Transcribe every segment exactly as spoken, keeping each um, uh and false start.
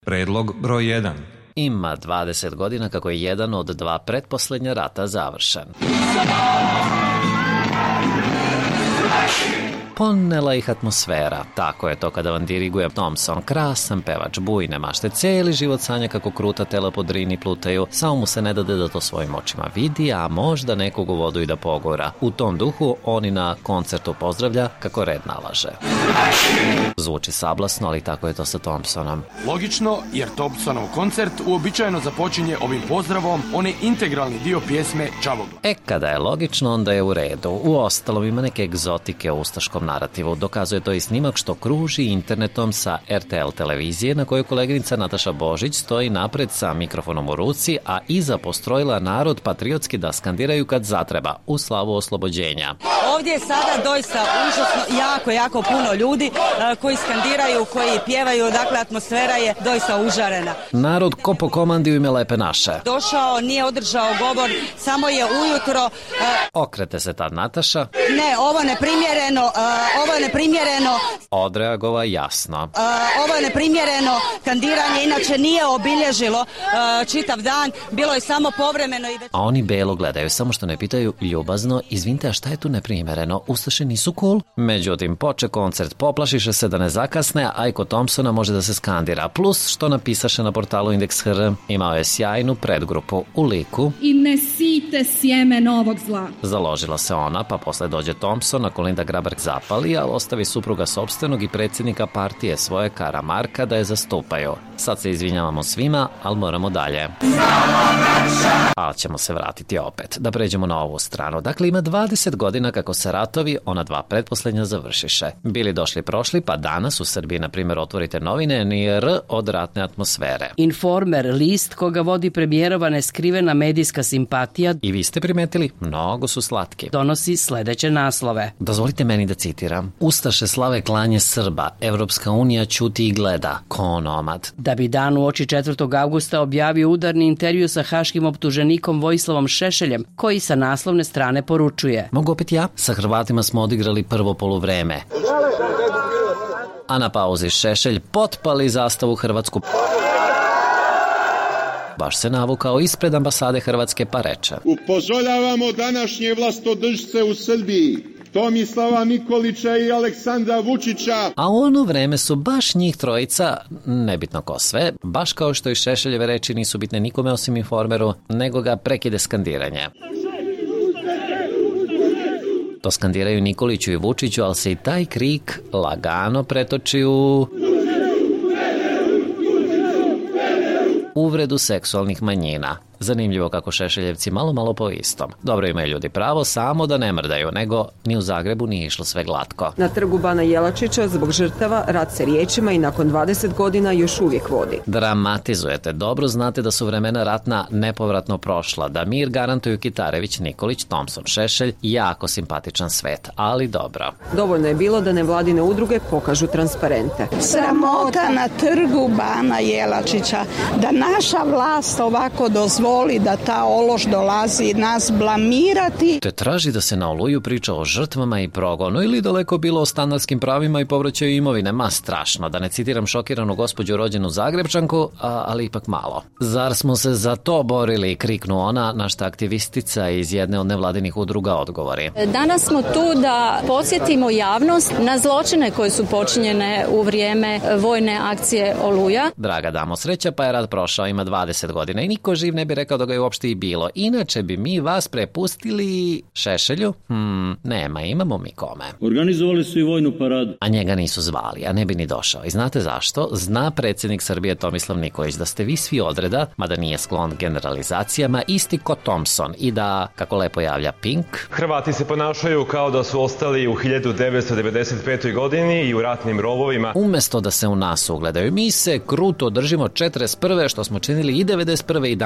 Predlog broj jedan. Ima dvadeset godina kako je jedan od dva pretposlednja rata završen. Ponela ih atmosfera, tako je to kada vam diriguje Thompson, krasan pevač, bujne mašte, celi život sanja kako kruta tela po Drini plutaju, samo mu se ne dade da to svojim očima vidi, a možda nekog u vodu i da pogura. U tom duhu on i na koncertu pozdravlja kako red nalaže. Zvuči sablasno, ali tako je to sa Thompsonom. Logično, jer Thompsonov koncert uobičajeno započinje ovim pozdravom, on je integralni dio pjesme Čavogla. E, kada je logično, onda je u redu. U ostalom ima neke egzotike u ustaškom narativu. Dokazuje to i snimak što kruži internetom sa er te el televizije, na kojoj koleginica Nataša Božić stoji napred sa mikrofonom u ruci, a iza postrojila narod patriotski da skandiraju kad zatreba, u slavu oslobođenja. Ovdje je sada doista užasno, jako, jako puno ljudi uh, koji skandiraju, koji pjevaju, dakle atmosfera je doista užarena. Narod ko po komandi u ime Lepe naše. Došao, nije održao govor, samo je ujutro... Uh, Okrete se tad Nataša. Ne, ovo neprimjereno, uh, ovo je neprimjereno... Odreagova jasno. Uh, ovo je neprimjereno, kandiranje inače nije obilježilo uh, čitav dan, bilo je samo povremeno i već... A oni belo gledaju, samo što ne pitaju ljubazno, izvinite, a šta je tu neprimjereno, ustaše nisu cool? Međutim, poče koncert, poplašiše se da ne zakasne, a i kod Thompsona može da se skandira, plus što napisaše na portalu Indeks punkt hr, imao je sjajnu predgrupu u liku i ne site sjeme novog zla. Založila se ona, pa posle dođe Thompson, a Kolinda Grabar zapali, ali ostavi supruga sopstvenog i predsjednika partije svoje Karamarka da je zastupaju. Sad se izvinjavamo svima, ali moramo dalje. Ali ćemo se vratiti opet, da pređemo na ovu stranu. Dakle, ima dvadeset godina kako se ratovi, ona dva pretposlednja, završiše. Bili došli prošli, pa danas u Srbiji, na primjer, otvorite novine, ni R od ratne atmosfere. Informer, list koga vodi premijerova neskrivena medijska simpatija, i vi ste primetili, mnogo su slatki, donosi sledeće naslove. Dozvolite meni da citiram. Ustaše slave klanje Srba, Evropska unija ćuti i gleda, ko onomad. Da bi dan uoči četvrtog avgusta objavio udarni intervju sa haškim optuženikom Vojislavom Šešeljem, koji sa naslovne strane poručuje: Mogu opet ja? Sa Hrvatima smo odigrali prvo poluvreme. A na pauzi Šešelj potpali zastavu hrvatsku. Baš se navukao ispred ambasade Hrvatske pa reče: Upozoravamo današnje vlastodržce u Srbiji, Tomislava Nikolića i Aleksandra Vučića. A u ono vreme su baš njih trojica, nebitno ko sve, baš kao što i Šešeljeve reči nisu bitne nikome osim Informeru, nego ga prekide skandiranje. To skandiraju Nikoliću i Vučiću, ali se i taj krik lagano pretoči u uvredu seksualnih manjina. Zanimljivo kako Šešeljevci malo malo po istom. Dobro, imaju ljudi pravo, samo da ne mrdaju, nego ni u Zagrebu nije išlo sve glatko. Na trgu Bana Jelačića zbog žrtava rat se riječima i nakon dvadeset godina još uvijek vodi. Dramatizujete, dobro znate da su vremena ratna nepovratno prošla, da mir garantuju Kitarević, Nikolić, Thompson, Šešelj, jako simpatičan svet, ali dobro. Dovoljno je bilo da nevladine udruge pokažu transparente. Sramota na trgu Bana Jelačića, da naša vlast ovako dozvoli da ta ološ dolazi nas blamirati. Te traži da se na Oluju priča o žrtvama i progonu ili daleko bilo o standardskim pravima i povraćaju imovine. Ma strašno, da ne citiram šokiranu gospođu rođenu Zagrebčanku, a, ali ipak malo. Zar smo se za to borili, kriknu ona, na šta aktivistica iz jedne od nevladinih udruga odgovori. Danas smo tu da podsjetimo javnost na zločine koje su počinjene u vrijeme vojne akcije Oluja. Draga damo, sreća pa je rat prošao, ima dvadeset godina i niko živ ne bi rekao da ga je uopšte i bilo. Inače bi mi vas prepustili Šešelju? Hmm, nema, imamo mi kome. Organizovali su i vojnu paradu. A njega nisu zvali, a ne bi ni došao. I znate zašto? Zna predsjednik Srbije Tomislav Nikolić da ste vi svi odreda, mada nije sklon generalizacijama, isti ko Thompson i da, kako lepo javlja Pink, Hrvati se ponašaju kao da su ostali u hiljadu devetsto devedeset petoj godini i u ratnim rovovima. Umesto da se u nas ugledaju, mi se kruto držimo četrdeset prve što smo činili i devedeset prve i dan danas.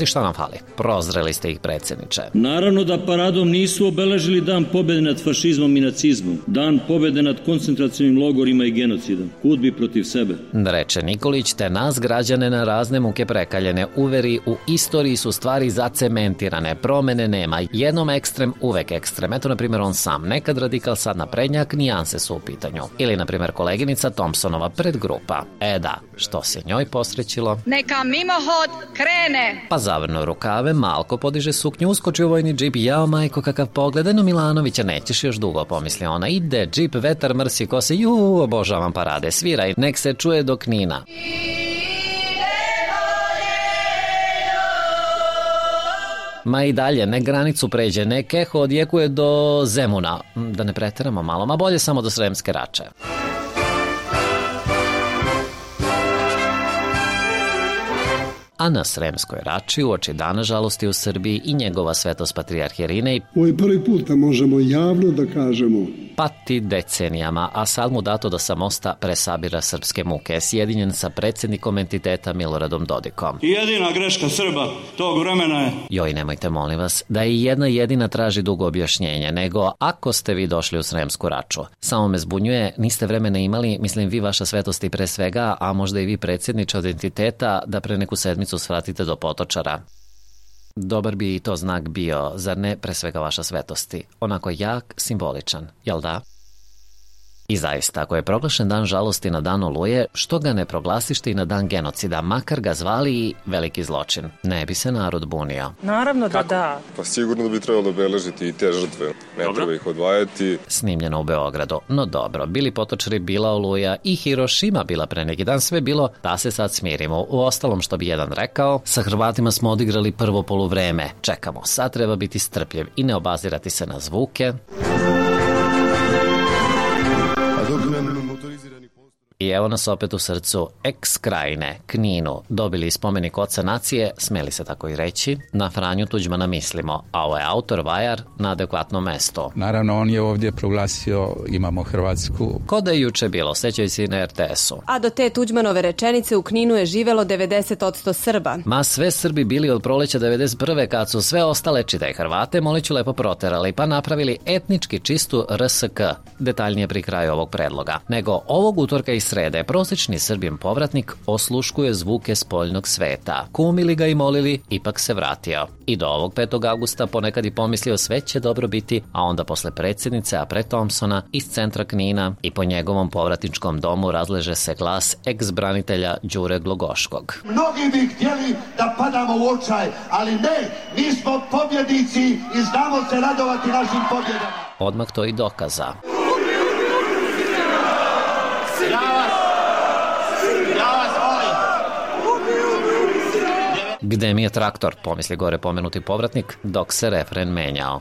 vlasti, šta nam fali? Prozreli ste ih, predsjedniče. Naravno da paradom nisu obeležili dan pobjede nad fašizmom i nacizmom, dan pobjede nad koncentracionim logorima i genocidom. Kud bi protiv sebe? Reče Nikolić, te nas građane na razne muke prekaljene uveri u istoriji su stvari zacementirane, promene nema, jednom ekstrem, uvek ekstrem. Eto, na primjer, on sam, nekad radikal, sad naprednjak, nijanse su u pitanju. Ili, na primjer, koleginica Thompsonova predgrupa. E da, što se njoj posrećilo? Neka mimohod krene! Pa zavrnu rukave, malko podiže suknju, uskoči u vojni džip, jao majko kakav pogled, no Milanovića nećeš još dugo, pomisli ona. Ide džip, vetar mrsi kose, ju, obožavam parade, sviraj, nek se čuje do Knina. Ma i dalje, ne granicu pređe, ne keho odjekuje do Zemuna. Da ne preteramo malo, ma bolje samo do Sremske Rače. A na Sremskoj Rači uoči dana žalosti u Srbiji i njegova svetost patrijarh Irinej, ovo je prvi put da možemo javno da kažemo, pati decenijama, a sad mu dato da sa mosta presabira srpske muke, sjedinjen sa predsjednikom entiteta Miloradom Dodikom. I jedina greška Srba tog vremena je... Joj, nemojte, molim vas, da i jedna jedina traži dugo objašnjenje, nego ako ste vi došli u Sremsku Raču. Samo me zbunjuje, niste vremena imali, mislim vi, vaša svetost i pre svega, a možda i vi predsjedniče od entiteta, da pre neku sedmicu svratite do Potočara. Dobar bi i to znak bio, zar ne, pre svega vaša svetosti? Onako jak, simboličan, jel da? I zaista, ako je proglašen dan žalosti na dan Oluje, što ga ne proglasište i na dan genocida, makar ga zvali i veliki zločin? Ne bi se narod bunio. Naravno da da. Pa sigurno bi trebalo obeležiti i te žrtve. Ne dobro. Treba ih odvajati. Snimljeno u Beogradu. No dobro, bili Potočari, bila Oluja i Hirošima bila pre neki dan, sve bilo da se sad smirimo. U ostalom, što bi jedan rekao, sa Hrvatima smo odigrali prvo poluvreme. Čekamo, sad treba biti strpljiv i ne obazirati se na zvuke. I evo nas opet u srcu eks Krajine, Kninu, dobili spomenik oca nacije, smeli se tako i reći, na Franju Tuđmana mislimo, a ovo je autor Vajar na adekvatno mesto. Naravno, on je ovdje proglasio, imamo Hrvatsku. Ko da je juče bilo, sećaju se i na er te esu. A do te Tuđmanove rečenice u Kninu je živelo devedeset posto Srba. Ma sve Srbi bili od proleća devedeset prve kad su sve ostale, čitaj Hrvate, Moliću lepo proterali, pa napravili etnički čistu er es ka, detaljnije pri kraju ovog predloga. Nego ovog utorka i srede prosječni Srbin povratnik osluškuje zvuke spoljnog sveta. Kumili ga i molili, ipak se vratio. I do ovog petog avgusta ponekad i pomislio sve će dobro biti, a onda posle predsjednice, a pre Thompsona, iz centra Knina i po njegovom povratničkom domu razleže se glas eks-branitelja Đure Glogoškog. Mnogi bi htjeli da padamo u očaj, ali ne, mi smo pobjednici i znamo se radovati našim pobjedama. Odmah to i dokaza. Gde mi je traktor, pomisli gore pomenuti povratnik, dok se refren menjao.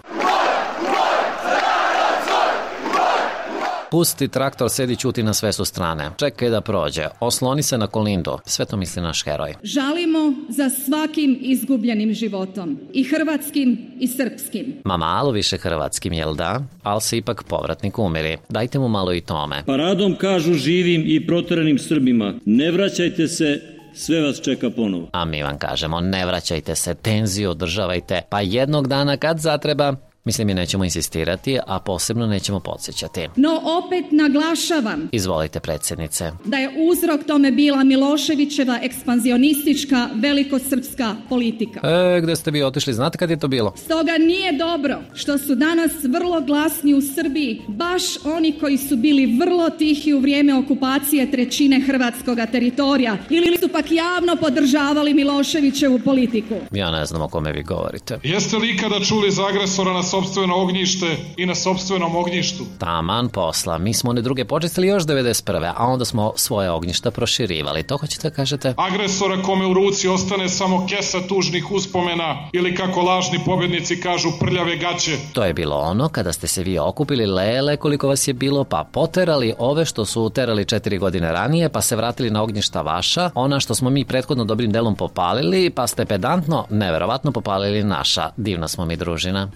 Pusti traktor, sedi, ćuti, na sve su strane. Čekaj da prođe, osloni se na Kolindu, sve to misli naš heroj. Žalimo za svakim izgubljenim životom, i hrvatskim i srpskim. Ma malo više hrvatskim, jel da? Ali se ipak povratnik umiri. Dajte mu malo i tome. Paradom kažu živim i proteranim Srbima, ne vraćajte se, sve vas čeka ponovo. A mi vam kažemo, ne vraćajte se, tenziju održavajte, pa jednog dana kad zatreba, mislim mi nećemo insistirati, a posebno nećemo podsjećati. No opet naglašavam. Izvolite, predsjednice. Da je uzrok tome bila Miloševićeva ekspanzionistička velikosrpska politika. E, gde ste vi otišli, znate kad je to bilo? Stoga nije dobro što su danas vrlo glasni u Srbiji baš oni koji su bili vrlo tihi u vrijeme okupacije trećine hrvatskog teritorija ili su pak javno podržavali Miloševićevu politiku. Ja ne znam o kome vi govorite. Jeste li ikada čuli za agresora na sopstveno ognjište i na sopstvenom ognjištu? Taman posla, mi smo one druge počistili još devedeset prve, a onda smo svoje ognjišta proširivali, to hoćete kažete? Agresora kome u ruci ostane samo kesa tužnih uspomena ili kako lažni pobjednici kažu prljave gaće. To je bilo ono kada ste se vi okupili, lele koliko vas je bilo, pa poterali ove što su uterali četiri godine ranije, pa se vratili na ognjišta vaša, ona što smo mi prethodno dobrim delom popalili, pa ste pedantno, neverovatno popalili naša. Divna smo mi družina. Poraženi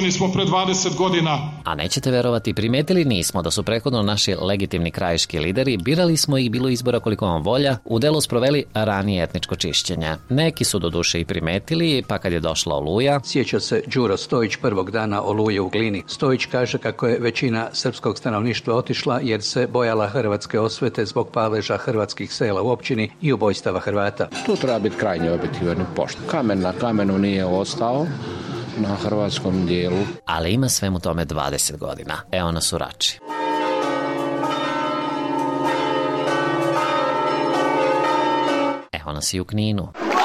rođeni smo pre dvadeset godina. A nećete verovati, primetili nismo da su prethodno naši legitimni krajiški lideri, birali smo ih, bilo izbora koliko vam volja, u delu sproveli ranije etničko čišćenje. Neki su do duše i primetili, pa kad je došla Oluja... Sjeća se Đuro Stojić prvog dana Oluje u Glini. Stojić kaže kako je većina srpskog stanovništva otišla jer se bojala hrvatske osvete zbog paleža hrvatskih sela u općini i ubojstava Hrvata. Tu treba biti krajnje objektivan i pošten. Kamen na kamenu nije ostao na hrvatskom dijelu. Ali ima svemu tome dvadeset godina. Evo nas u Rači. Evo nas i u Kninu.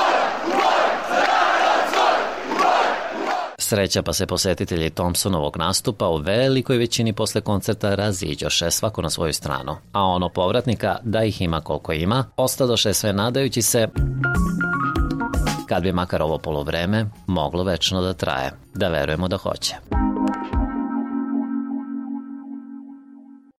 Sreća pa se posjetitelji Thompsonovog nastupa u velikoj većini posle koncerta raziđoše svako na svoju stranu. A ono povratnika, da ih ima koliko ima, ostadoše sve nadajući se kad bi makar ovo polovreme moglo večno da traje. Da verujemo da hoće.